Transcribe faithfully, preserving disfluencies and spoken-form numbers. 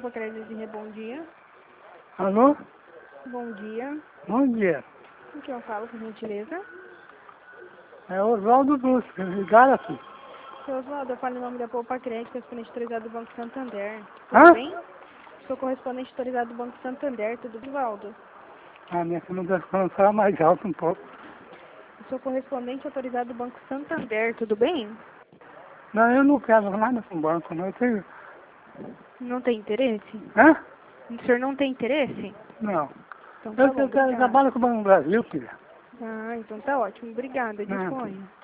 Poupa Crédito de Bom dia. Alô? Bom dia. Bom dia. Com quem eu falo, por gentileza? É Oswaldo Brusco, ligaram aqui. Seu Oswaldo, eu falo em nome da Poupa Crédito, correspondente autorizado do Banco Santander. Tudo Hã? bem? Sou correspondente autorizado do Banco Santander, tudo bem, Oswaldo? A minha segunda falando falar mais alto um pouco. Eu sou correspondente autorizado do Banco Santander, tudo bem? Não, eu não quero nada com banco, não. Eu tenho... Não tem interesse? Hã? O senhor não tem interesse? Não. Então Eu, tá bom, eu, eu obrigada. trabalho com o Banco do Brasil, filha. Ah, então tá ótimo, obrigada, Não, disponha.